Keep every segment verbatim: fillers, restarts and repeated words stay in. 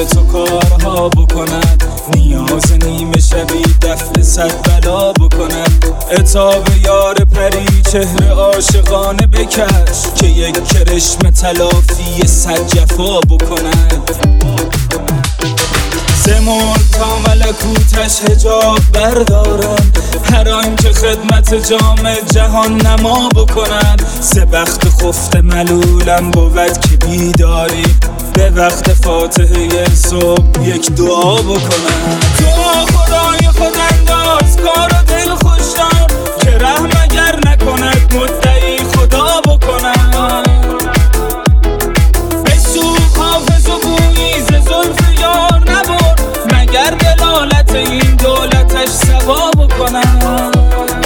واسه تو کارها بکند، نیاز نیمه شبی دفع صد بلا بکند. عتاب یار پری چهره عاشقانه بکش، که یک کرشم تلافی صد جفا بکند. زمون تا ملکوتش حجاب بردارم، هر آن که خدمت جام جهان نما بکند. سه بخت خفته ملولم بود که بیداری، به وقت فاتحه صبح یک دعا بکنند. دعا خدای خود انداز کار و دل خوشدار، که رحم اگر نکند مدعی خدا بکنند. بسوخ حافظ و گویی ز زلف یار نبرد، مگر دلالت این دولتش سوا بکنند.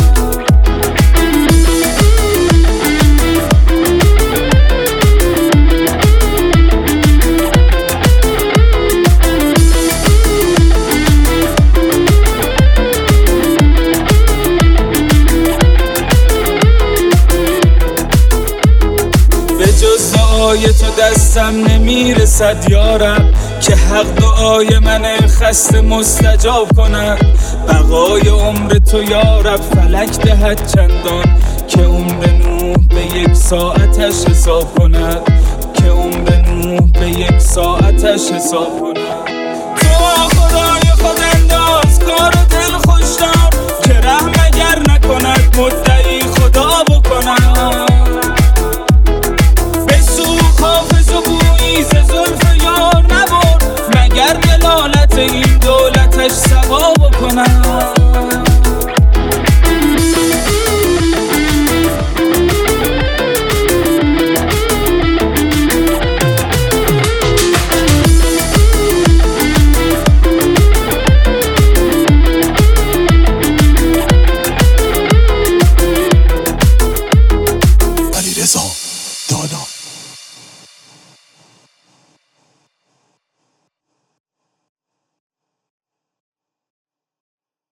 جز دعای تو دستم نمیرسد یارب، که حق دعای من خسته مستجاب کند. بقای عمر تو یارب فلک دهد چندان، که عمر نوح به یک ساعتش حساب کند، که عمر نوح به یک ساعتش حساب کند. دعا خدای خود انداز کار و دل خوشدار، که رحم اگر نکند مد